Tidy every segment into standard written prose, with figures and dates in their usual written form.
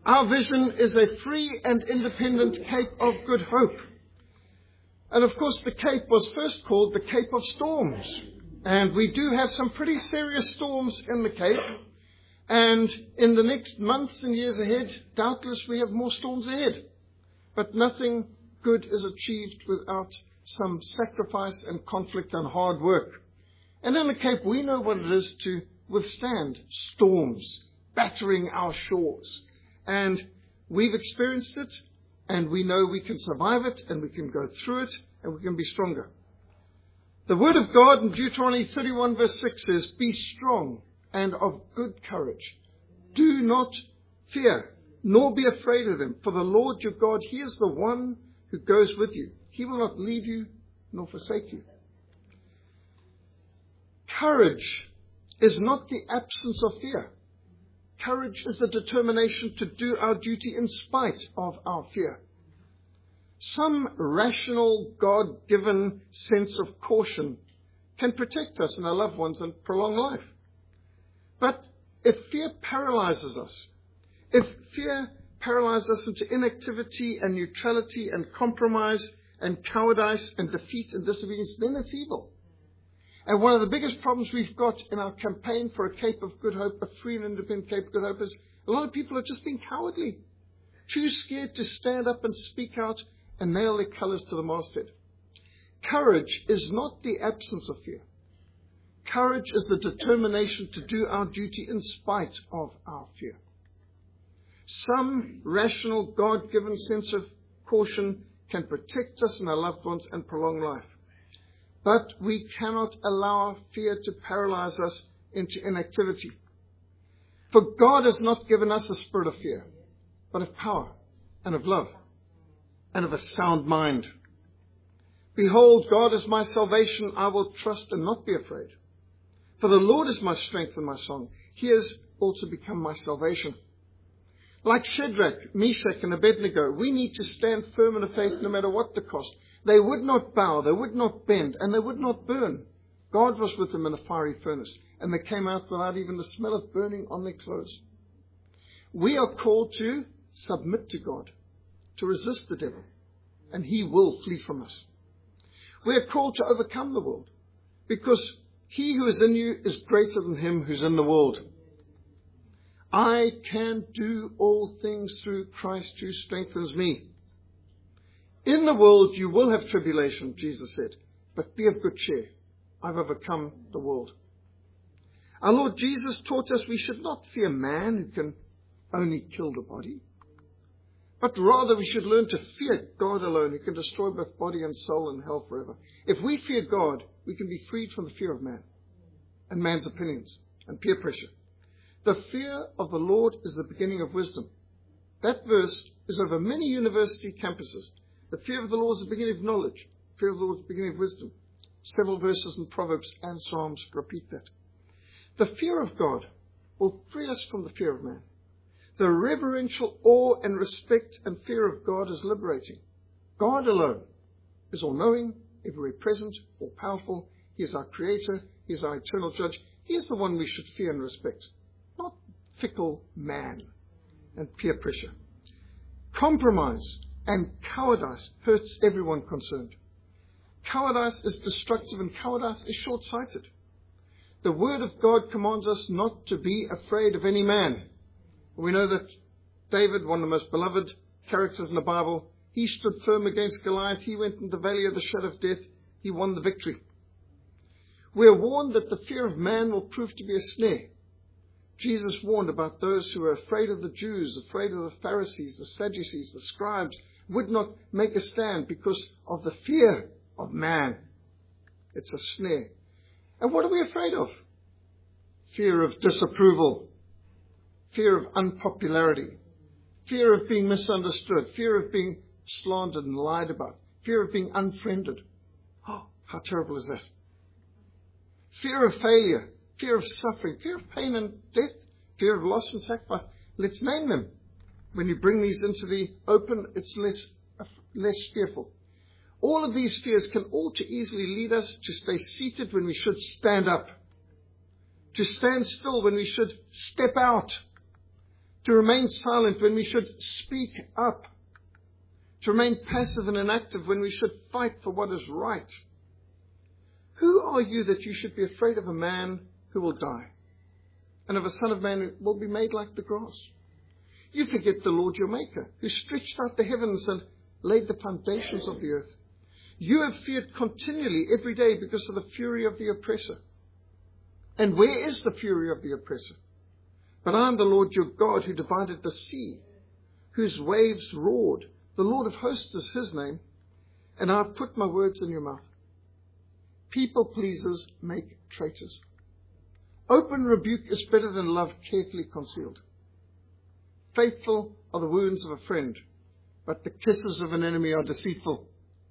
Our vision is a free and independent Cape of Good Hope. And of course, the Cape was first called the Cape of Storms. And we do have some pretty serious storms in the Cape. And in the next months and years ahead, doubtless we have more storms ahead. But nothing good is achieved without some sacrifice and conflict and hard work. And in the Cape, we know what it is to withstand storms battering our shores. And we've experienced it, and we know we can survive it, and we can go through it, and we can be stronger. The Word of God in Deuteronomy 31 verse 6 says, "Be strong and of good courage. Do not fear, nor be afraid of them. For the Lord your God, He is the one who goes with you. He will not leave you nor forsake you." Courage is not the absence of fear. Courage is the determination to do our duty in spite of our fear. Some rational, God-given sense of caution can protect us and our loved ones and prolong life. But if fear paralyzes us, if fear paralyzes us into inactivity and neutrality and compromise and cowardice and defeat and disobedience, then it's evil. And one of the biggest problems we've got in our campaign for a Cape of Good Hope, a free and independent Cape of Good Hope, is a lot of people are just being cowardly, too scared to stand up and speak out and nail their colours to the masthead. Courage is not the absence of fear. Courage is the determination to do our duty in spite of our fear. Some rational, God-given sense of caution can protect us and our loved ones and prolong life. But we cannot allow fear to paralyze us into inactivity. For God has not given us a spirit of fear, but of power and of love and of a sound mind. Behold, God is my salvation. I will trust and not be afraid. For the Lord is my strength and my song. He has also become my salvation. Like Shadrach, Meshach, and Abednego, we need to stand firm in the faith no matter what the cost. They would not bow, they would not bend, and they would not burn. God was with them in a fiery furnace, and they came out without even the smell of burning on their clothes. We are called to submit to God, to resist the devil, and he will flee from us. We are called to overcome the world, because he who is in you is greater than him who's in the world. I can do all things through Christ who strengthens me. In the world you will have tribulation, Jesus said, but be of good cheer. I've overcome the world. Our Lord Jesus taught us we should not fear man who can only kill the body, but rather we should learn to fear God alone who can destroy both body and soul in hell forever. If we fear God, we can be freed from the fear of man and man's opinions and peer pressure. The fear of the Lord is the beginning of wisdom. That verse is over many university campuses. The fear of the Lord is the beginning of knowledge. The fear of the Lord is the beginning of wisdom. Several verses in Proverbs and Psalms repeat that. The fear of God will free us from the fear of man. The reverential awe and respect and fear of God is liberating. God alone is all-knowing, everywhere present, all-powerful. He is our creator. He is our eternal judge. He is the one we should fear and respect, not fickle man and peer pressure. Compromise and cowardice hurts everyone concerned. Cowardice is destructive and cowardice is short-sighted. The Word of God commands us not to be afraid of any man. We know that David, one of the most beloved characters in the Bible, he stood firm against Goliath. He went in the valley of the shadow of death. He won the victory. We are warned that the fear of man will prove to be a snare. Jesus warned about those who were afraid of the Jews, afraid of the Pharisees, the Sadducees, the scribes, would not make a stand because of the fear of man. It's a snare. And what are we afraid of? Fear of disapproval, fear of unpopularity, fear of being misunderstood, fear of being slandered and lied about, fear of being unfriended. Oh, how terrible is that? Fear of failure, fear of suffering, fear of pain and death, fear of loss and sacrifice. Let's name them. When you bring these into the open, it's less fearful. All of these fears can all too easily lead us to stay seated when we should stand up, to stand still when we should step out, to remain silent when we should speak up, to remain passive and inactive when we should fight for what is right. Who are you that you should be afraid of a man who will die, and of a son of man who will be made like the grass? You forget the Lord your Maker, who stretched out the heavens and laid the foundations of the earth. You have feared continually every day because of the fury of the oppressor. And where is the fury of the oppressor? But I am the Lord your God, who divided the sea, whose waves roared. The Lord of hosts is his name, and I have put my words in your mouth. People pleasers make traitors. Open rebuke is better than love carefully concealed. Faithful are the wounds of a friend, but the kisses of an enemy are deceitful.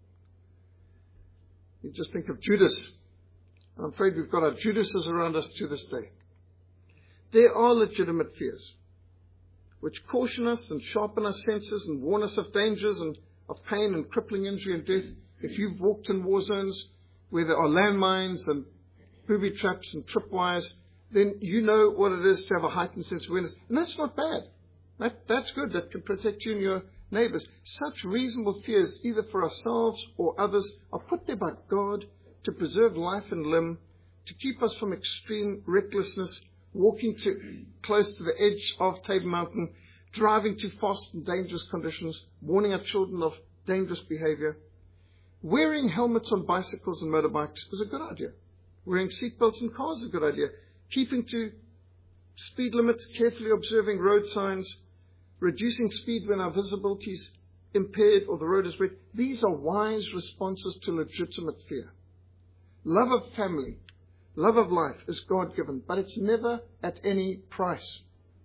You just think of Judas. I'm afraid we've got our Judases around us to this day. There are legitimate fears which caution us and sharpen our senses and warn us of dangers and of pain and crippling injury and death. If you've walked in war zones where there are landmines and booby traps and tripwires, then you know what it is to have a heightened sense of awareness. And that's not bad. That's good. That can protect you and your neighbors. Such reasonable fears, either for ourselves or others, are put there by God to preserve life and limb, to keep us from extreme recklessness, walking too close to the edge of Table Mountain, driving too fast in dangerous conditions, warning our children of dangerous behavior. Wearing helmets on bicycles and motorbikes is a good idea. Wearing seatbelts in cars is a good idea. Keeping to speed limits, carefully observing road signs, reducing speed when our visibility is impaired or the road is wet. These are wise responses to legitimate fear. Love of family, love of life is God-given, but it's never at any price.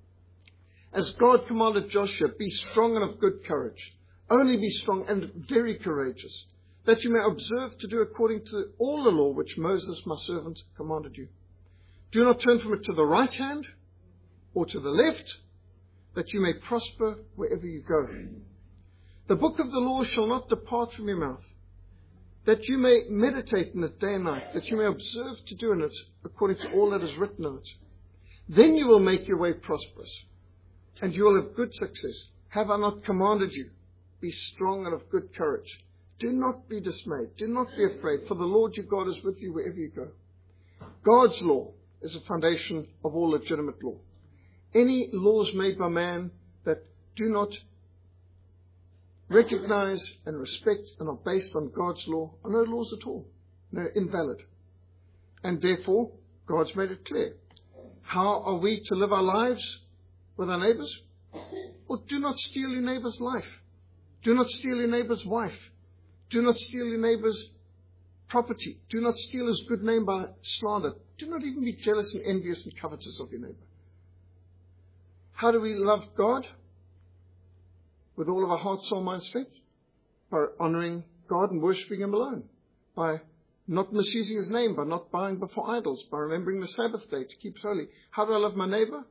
As God commanded Joshua, be strong and of good courage. Only be strong and very courageous, that you may observe to do according to all the law which Moses, my servant, commanded you. Do not turn from it to the right hand or to the left, that you may prosper wherever you go. The book of the law shall not depart from your mouth, that you may meditate in it day and night, that you may observe to do in it according to all that is written in it. Then you will make your way prosperous, and you will have good success. Have I not commanded you? Be strong and of good courage. Do not be dismayed. Do not be afraid, for the Lord your God is with you wherever you go. God's law is the foundation of all legitimate law. Any laws made by man that do not recognize and respect and are based on God's law are no laws at all. They're invalid. And therefore, God's made it clear. How are we to live our lives with our neighbors? Well, do not steal your neighbor's life. Do not steal your neighbor's wife. Do not steal your neighbor's property. Do not steal his good name by slander. Do not even be jealous and envious and covetous of your neighbor. How do we love God? With all of our heart, soul, mind, strength? By honoring God and worshiping Him alone. By not misusing His name, by not bowing before idols, by remembering the Sabbath day to keep it holy. How do I love my neighbor?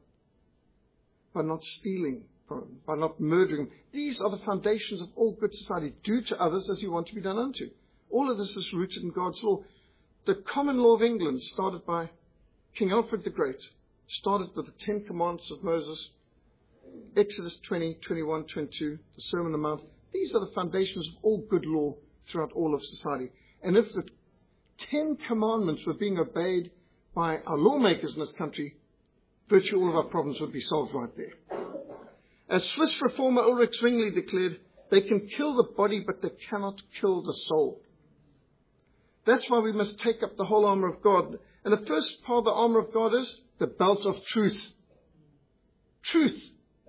By not stealing from him, by not murdering him. These are the foundations of all good society. Do to others as you want to be done unto. All of this is rooted in God's law. The common law of England, started by King Alfred the Great, started with the 10 Commandments of Moses, Exodus 20, 21, 22, the Sermon on the Mount. These are the foundations of all good law throughout all of society. And if the 10 Commandments were being obeyed by our lawmakers in this country, virtually all of our problems would be solved right there. As Swiss reformer Ulrich Zwingli declared, they can kill the body, but they cannot kill the soul. That's why we must take up the whole armor of God. And the first part of the armor of God is the belt of truth. Truth.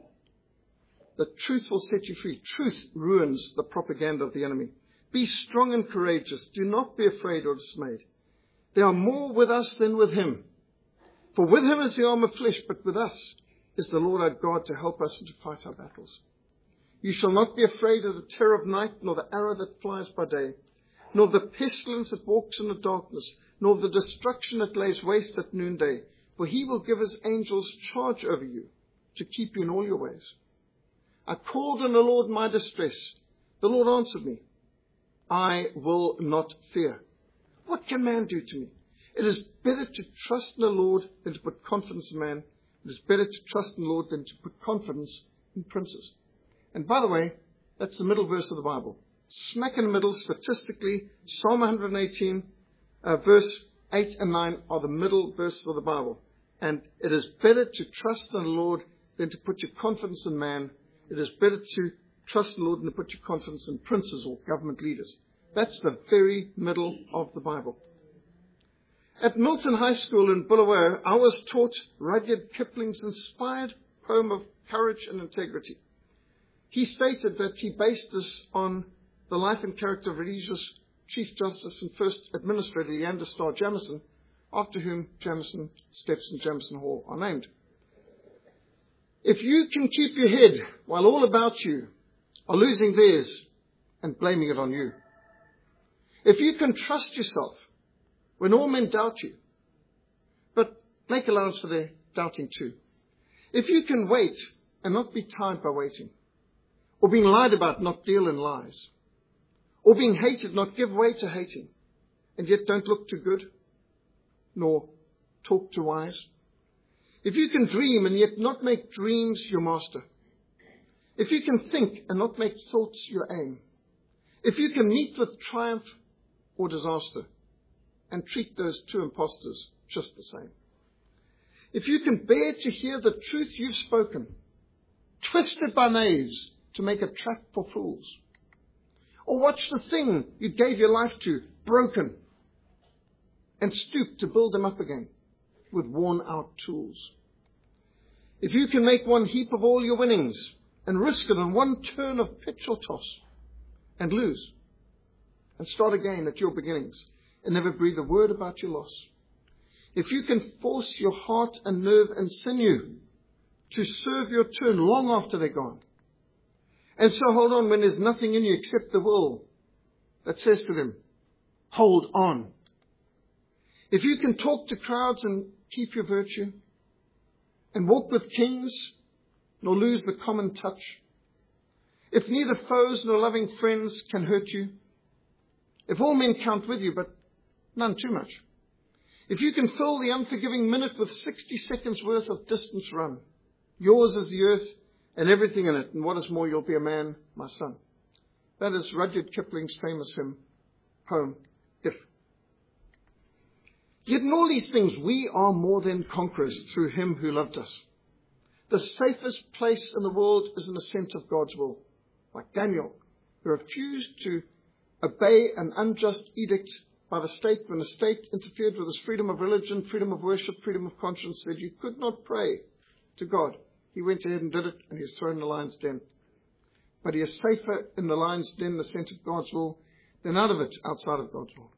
The truth will set you free. Truth ruins the propaganda of the enemy. Be strong and courageous. Do not be afraid or dismayed. There are more with us than with him. For with him is the arm of flesh, but with us is the Lord our God to help us and to fight our battles. You shall not be afraid of the terror of night, nor the arrow that flies by day, nor the pestilence that walks in the darkness, nor the destruction that lays waste at noonday. For he will give his angels charge over you to keep you in all your ways. I called on the Lord in my distress. The Lord answered me. I will not fear. What can man do to me? It is better to trust in the Lord than to put confidence in man. It is better to trust in the Lord than to put confidence in princes. And by the way, that's the middle verse of the Bible. Smack in the middle, statistically, Psalm 118, verse 8 and 9 are the middle verses of the Bible. And it is better to trust in the Lord than to put your confidence in man. It is better to trust in the Lord than to put your confidence in princes or government leaders. That's the very middle of the Bible. At Milton High School in Bulawayo, I was taught Rudyard Kipling's inspired poem of courage and integrity. He stated that he based this on the life and character of Rhodesia's Chief Justice and First Administrator Leander Starr Jameson, after whom Jameson Steps and Jameson Hall are named. If you can keep your head while all about you are losing theirs and blaming it on you, if you can trust yourself when all men doubt you, but make allowance for their doubting too, if you can wait and not be tired by waiting, or being lied about, not deal in lies, or being hated, not give way to hating, and yet don't look too good, nor talk too wise. If you can dream and yet not make dreams your master. If you can think and not make thoughts your aim. If you can meet with triumph or disaster and treat those two impostors just the same. If you can bear to hear the truth you've spoken, twisted by knaves to make a trap for fools. Or watch the thing you gave your life to broken and stoop to build them up again with worn-out tools. If you can make one heap of all your winnings and risk it on one turn of pitch or toss and lose and start again at your beginnings and never breathe a word about your loss. If you can force your heart and nerve and sinew to serve your turn long after they're gone, and so hold on when there's nothing in you except the will that says to them, hold on. If you can talk to crowds and keep your virtue, and walk with kings, nor lose the common touch, if neither foes nor loving friends can hurt you, if all men count with you, but none too much, if you can fill the unforgiving minute with 60 seconds worth of distance run, yours is the earth and everything in it, and what is more, you'll be a man, my son. That is Rudyard Kipling's famous hymn, poem, If. Yet in all these things, we are more than conquerors through him who loved us. The safest place in the world is in the sense of God's will. Like Daniel, who refused to obey an unjust edict by the state when the state interfered with his freedom of religion, freedom of worship, freedom of conscience, said you could not pray to God. He went ahead and did it, and he was thrown in the lion's den. But he is safer in the lion's den in the sense of God's will than out of it outside of God's will.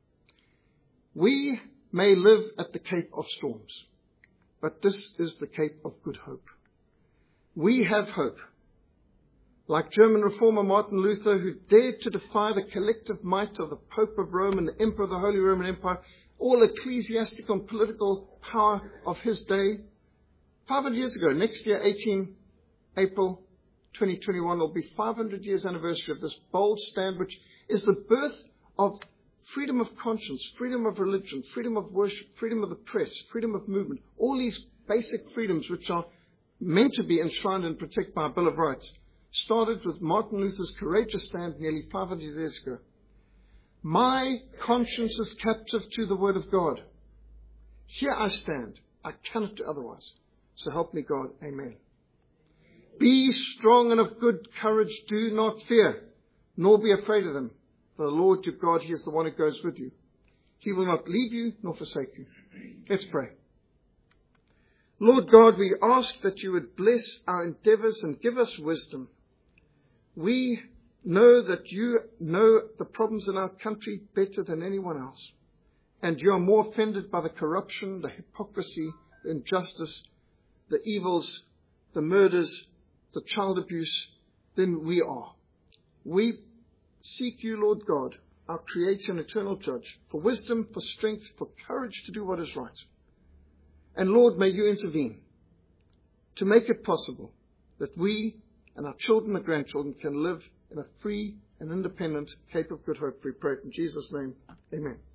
We may live at the Cape of Storms, but this is the Cape of Good Hope. We have hope. Like German reformer Martin Luther, who dared to defy the collective might of the Pope of Rome and the Emperor of the Holy Roman Empire, all ecclesiastical and political power of his day. 500 years ago, next year, 18 April 2021, will be 500 years anniversary of this bold stand, which is the birth of freedom of conscience, freedom of religion, freedom of worship, freedom of the press, freedom of movement, all these basic freedoms which are meant to be enshrined and protected by a Bill of Rights, started with Martin Luther's courageous stand nearly 500 years ago. My conscience is captive to the word of God. Here I stand. I cannot do otherwise. So help me God. Amen. Be strong and of good courage. Do not fear, nor be afraid of them. For the Lord your God, he is the one who goes with you. He will not leave you nor forsake you. Let's pray. Lord God, we ask that you would bless our endeavors and give us wisdom. We know that you know the problems in our country better than anyone else. And you are more offended by the corruption, the hypocrisy, the injustice, the evils, the murders, the child abuse than we are. We seek you, Lord God, our Creator and eternal Judge, for wisdom, for strength, for courage to do what is right. And Lord, may you intervene to make it possible that we and our children and grandchildren can live in a free and independent Cape of Good Hope. We pray in Jesus' name. Amen.